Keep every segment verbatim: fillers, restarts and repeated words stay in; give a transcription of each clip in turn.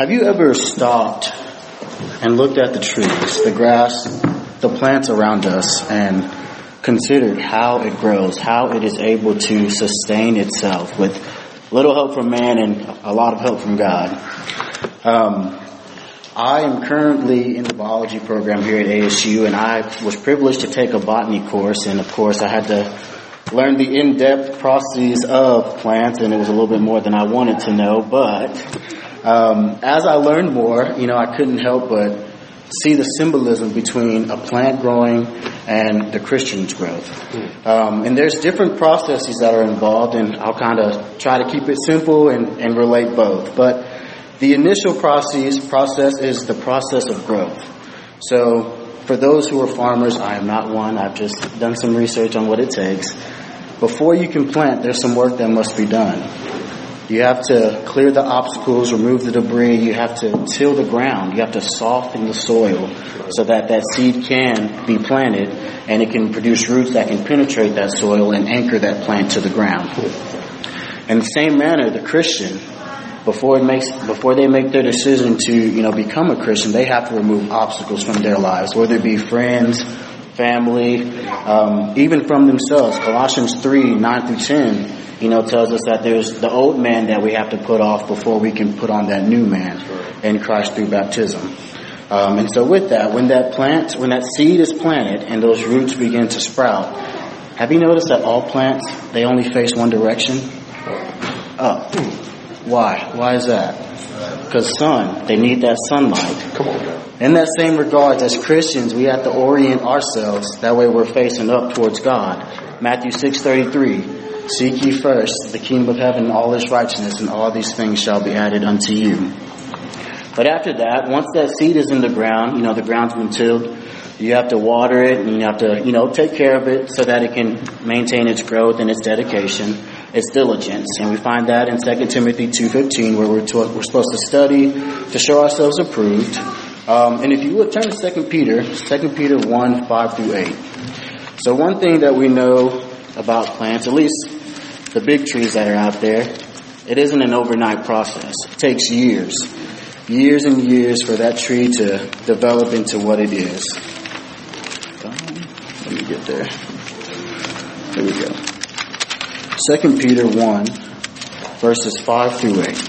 Have you ever stopped and looked at the trees, the grass, the plants around us, and considered how it grows, how it is able to sustain itself with little help from man and a lot of help from God? Um, I am currently in the biology program here at A S U, and I was privileged to take a botany course, and of course I had to learn the in-depth processes of plants, and it was a little bit more than I wanted to know, but um, as I learned more, you know, I couldn't help but see the symbolism between a plant growing and the Christian's growth. Um, and there's different processes that are involved, and I'll kind of try to keep it simple and, and relate both. But the initial process process is the process of growth. So for those who are farmers, I am not one. I've just done some research on what it takes. Before you can plant, there's some work that must be done. You have to clear the obstacles, remove the debris. You have to till the ground. You have to soften the soil so that that seed can be planted and it can produce roots that can penetrate that soil and anchor that plant to the ground. In the same manner, the Christian, before it makes, before they make their decision to, you know, become a Christian, they have to remove obstacles from their lives, whether it be friends, family, um, even from themselves. Colossians three, nine through ten, you know, tells us that there's the old man that we have to put off before we can put on that new man in Christ through baptism. Um, and so with that, when that plant, when that seed is planted and those roots begin to sprout, have you noticed that all plants, they only face one direction? Up. Why? Why is that? Because sun, they need that sunlight. Come on. In that same regard, as Christians, we have to orient ourselves. That way we're facing up towards God. Matthew six thirty-three. Seek ye first the kingdom of heaven and all its righteousness, and all these things shall be added unto you. But after that, once that seed is in the ground, you know, the ground's been tilled, you have to water it, and you have to, you know, take care of it so that it can maintain its growth and its dedication, its diligence. And we find that in Second Timothy two fifteen, where we're, to, we're supposed to study to show ourselves approved. Um, and if you would turn to Second Peter, Second Peter one, five through eight. So one thing that we know about plants, at least the big trees that are out there, it isn't an overnight process. It takes years, years and years for that tree to develop into what it is. Um, let me get there. Here we go. Second Peter one, verses five through eight.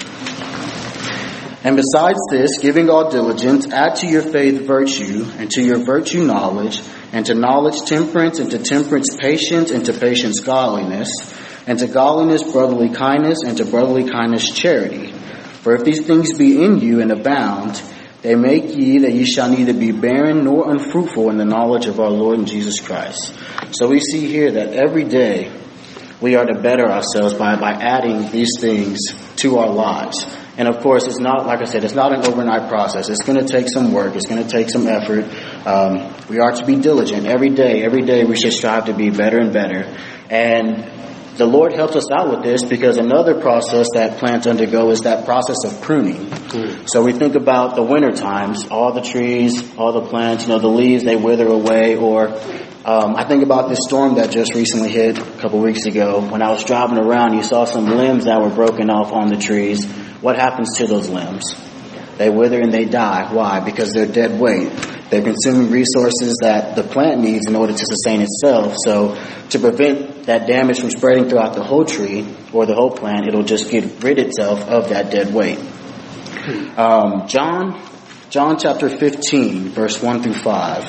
And besides this, giving all diligence, add to your faith virtue, and to your virtue knowledge, and to knowledge temperance, and to temperance patience, and to patience godliness, and to godliness brotherly kindness, and to brotherly kindness charity. For if these things be in you and abound, they make ye that ye shall neither be barren nor unfruitful in the knowledge of our Lord and Jesus Christ. So we see here that every day we are to better ourselves by, by adding these things to our lives. And of course, it's not, like I said, it's not an overnight process. It's going to take some work. It's going to take some effort. Um, we are to be diligent every day. Every day we should strive to be better and better. And the Lord helps us out with this because another process that plants undergo is that process of pruning. Mm. So we think about the winter times, all the trees, all the plants, you know, the leaves, they wither away. Or um, I think about this storm that just recently hit a couple weeks ago. When I was driving around, you saw some limbs that were broken off on the trees. What happens to those limbs? They wither and they die. Why? Because they're dead weight. They're consuming resources that the plant needs in order to sustain itself. So to prevent that damage from spreading throughout the whole tree or the whole plant, it'll just get rid itself of that dead weight. Um, John, John chapter fifteen, verse one through five.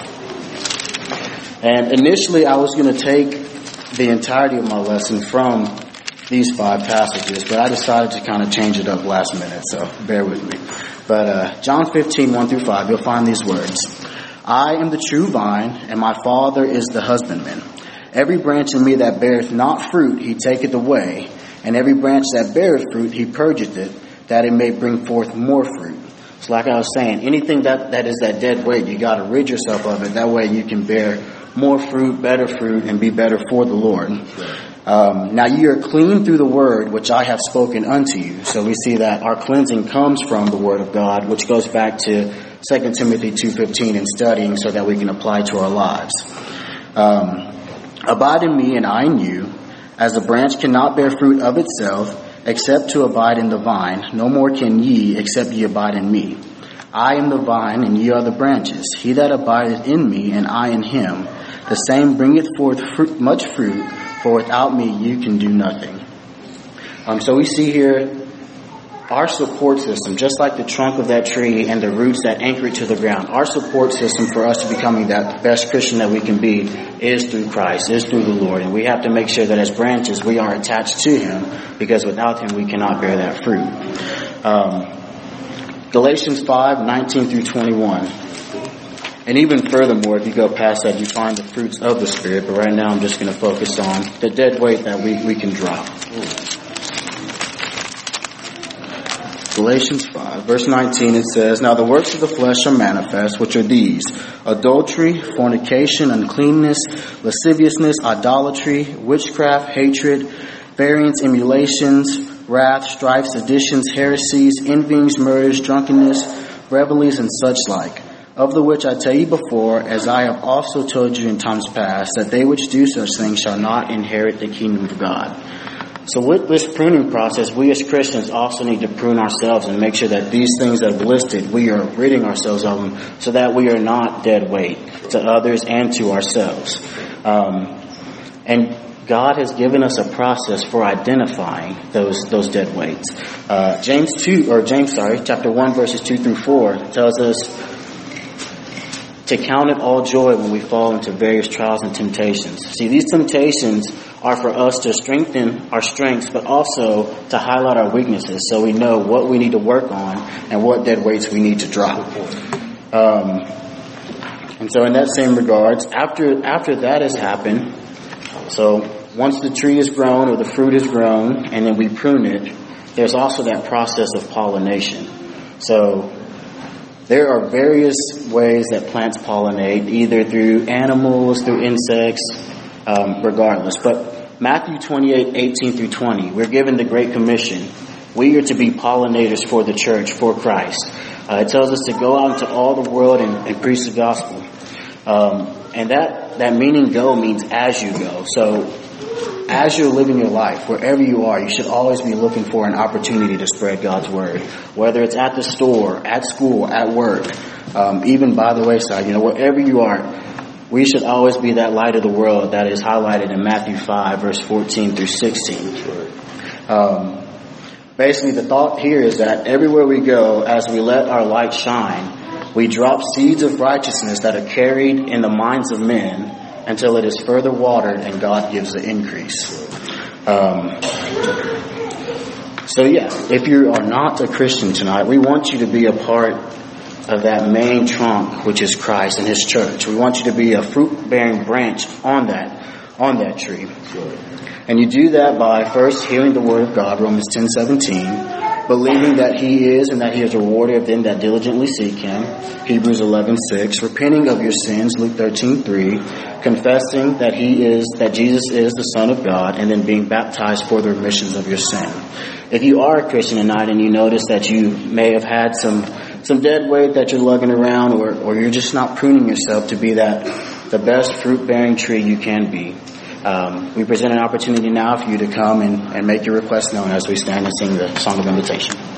And initially I was going to take the entirety of my lesson from these five passages, but I decided to kind of change it up last minute, so bear with me. But uh, John fifteen, one through five, you'll find these words. I am the true vine, and my Father is the husbandman. Every branch in me that beareth not fruit, he taketh away, and every branch that beareth fruit, he purgeth it, that it may bring forth more fruit. So like I was saying, anything that, that is that dead weight, you got to rid yourself of it. That way you can bear more fruit, better fruit, and be better for the Lord. Um, now ye are clean through the word which I have spoken unto you. So we see that our cleansing comes from the word of God, which goes back to Second Timothy two fifteen and studying so that we can apply to our lives. Um, Abide in me and I in you, as a branch cannot bear fruit of itself, except to abide in the vine, no more can ye, except ye abide in me. I am the vine, and ye are the branches. He that abideth in me, and I in him, the same bringeth forth fruit, much fruit, for without me you can do nothing. Um, so we see here our support system, just like the trunk of that tree and the roots that anchor it to the ground. Our support system for us to becoming that best Christian that we can be is through Christ, is through the Lord. And we have to make sure that as branches we are attached to him, because without him we cannot bear that fruit. Um, Galatians five, nineteen through twenty-one. And even furthermore, if you go past that, you find the fruits of the Spirit. But right now I'm just going to focus on the dead weight that we, we can drop. Galatians five, verse nineteen, it says, Now the works of the flesh are manifest, which are these: adultery, fornication, uncleanness, lasciviousness, idolatry, witchcraft, hatred, variance, emulations, wrath, strife, seditions, heresies, envyings, murders, drunkenness, revelries, and such like. Of the which I tell you before, as I have also told you in times past, that they which do such things shall not inherit the kingdom of God. So with this pruning process, we as Christians also need to prune ourselves and make sure that these things that I've listed, we are ridding ourselves of them so that we are not dead weight to others and to ourselves. Um, and God has given us a process for identifying those those dead weights. Uh, James two, or James, sorry, chapter one, verses two through four tells us to count it all joy when we fall into various trials and temptations. See, these temptations are for us to strengthen our strengths, but also to highlight our weaknesses so we know what we need to work on and what dead weights we need to drop. Um, and so in that same regards, after after that has happened, so once the tree is grown or the fruit is grown and then we prune it, there's also that process of pollination. So there are various ways that plants pollinate, either through animals, through insects, um, regardless. But Matthew twenty-eight, eighteen through twenty, we're given the Great Commission. We are to be pollinators for the church, for Christ. Uh, it tells us to go out into all the world and, and preach the gospel. Um, and that, that meaning go means as you go. So as you're living your life, wherever you are, you should always be looking for an opportunity to spread God's word. Whether it's at the store, at school, at work, um, even by the wayside, you know, wherever you are, we should always be that light of the world that is highlighted in Matthew five, verse fourteen through sixteen. Um, basically, the thought here is that everywhere we go, as we let our light shine, we drop seeds of righteousness that are carried in the minds of men until it is further watered and God gives the increase. Um, so yeah, if you are not a Christian tonight, we want you to be a part of that main trunk, which is Christ and his church. We want you to be a fruit-bearing branch on that, on that tree. And you do that by first hearing the word of God, Romans ten seventeen, believing that he is and that he is a rewarder of them that diligently seek him, Hebrews eleven six, repenting of your sins, Luke thirteen three, confessing that he is, that Jesus is the Son of God, and then being baptized for the remissions of your sin. If you are a Christian tonight and you notice that you may have had some some dead weight that you're lugging around, or, or you're just not pruning yourself to be that the best fruit-bearing tree you can be, Um, we present an opportunity now for you to come and, and make your request known as we stand and sing the song of invitation.